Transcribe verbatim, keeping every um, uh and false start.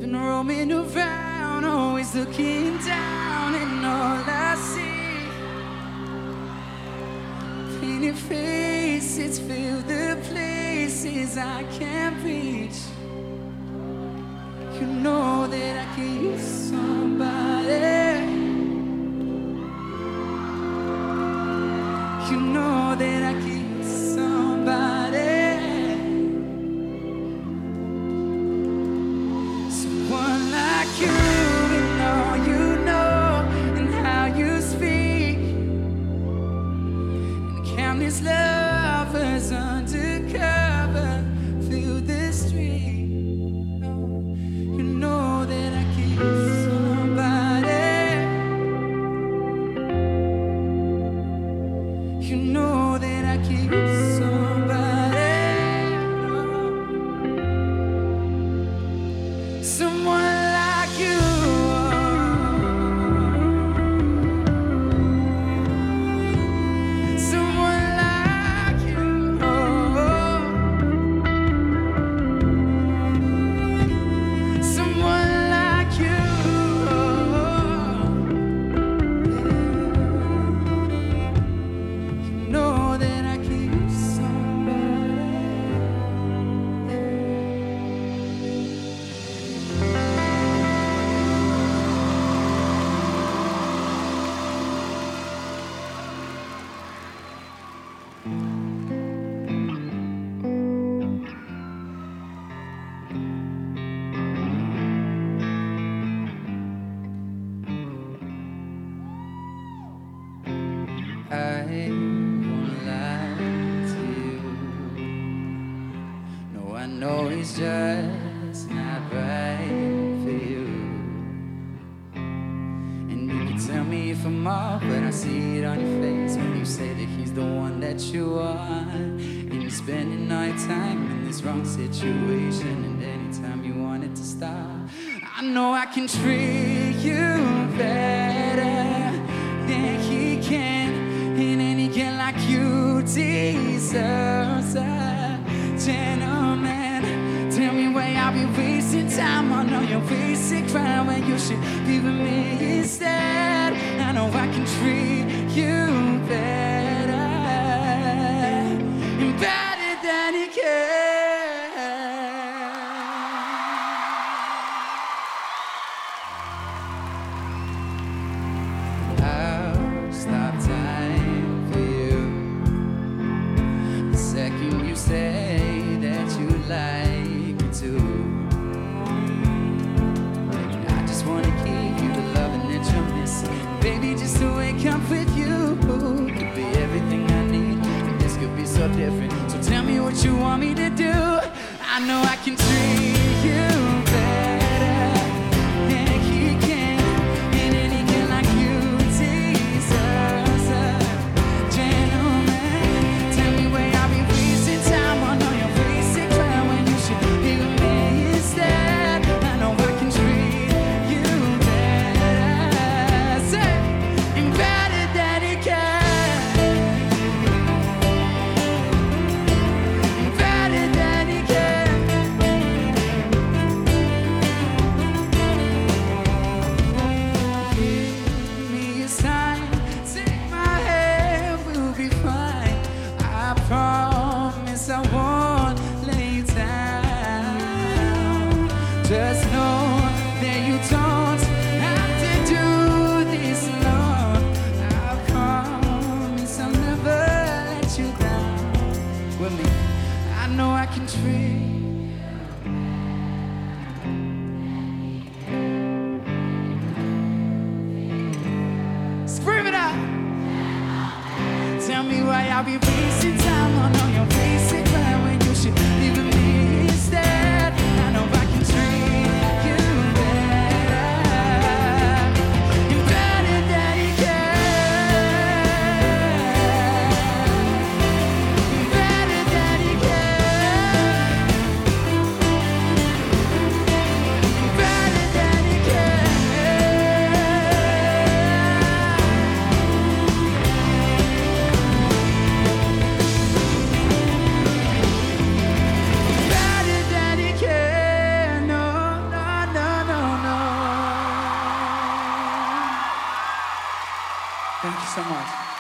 been roaming around, always looking down, and all I see, painted faces fill the places I can't reach. You know that I could use somebody. You know that I could use somebody. Someone like you, and all you know, and how you speak, and countless lovers undercover fill the street. You know that I could use somebody. You know that I could use somebody. Someone like you. Someone like you. Someone like you. You know that I could use somebody. I won't lie to you. No, I know it's just not right for you. And you can tell me if I'm off, but I see it on your face when you say that he's the one that you want. And you're spending all your time in this wrong situation, and anytime you want it to stop, I know I can treat you better than he can. And any girl like you deserves a gentleman. Tell me why I'll be wasting time. I know you're wasting crying when you should be with me instead. I know I can treat you better, and better than he can. I'll stop time for you the second you say that you like me too. And I just wanna give you the loving that you're missing, baby. Just to wake up with you could be everything I need, and this could be so different. So tell me what you want me to do. I know I can treat you better than he can. And any girl like you deserves a gentleman. Tell me where I'll be wasting time. I know you're wasting time when you should be with me instead. I know I can treat you better, say, and better than he can, and better than he can. Give me a sign, take my hand, we'll be fine. I promise I won't lay you down. Just know that you don't have to do this alone. I promise I'll never let you down. With me, I know I can treat. Scream it out. Tell me why I'll be wasting time. I know you're wasting time when you should be with me instead. I know I can treat you better, and better than he can, better than he can. Thank you so much.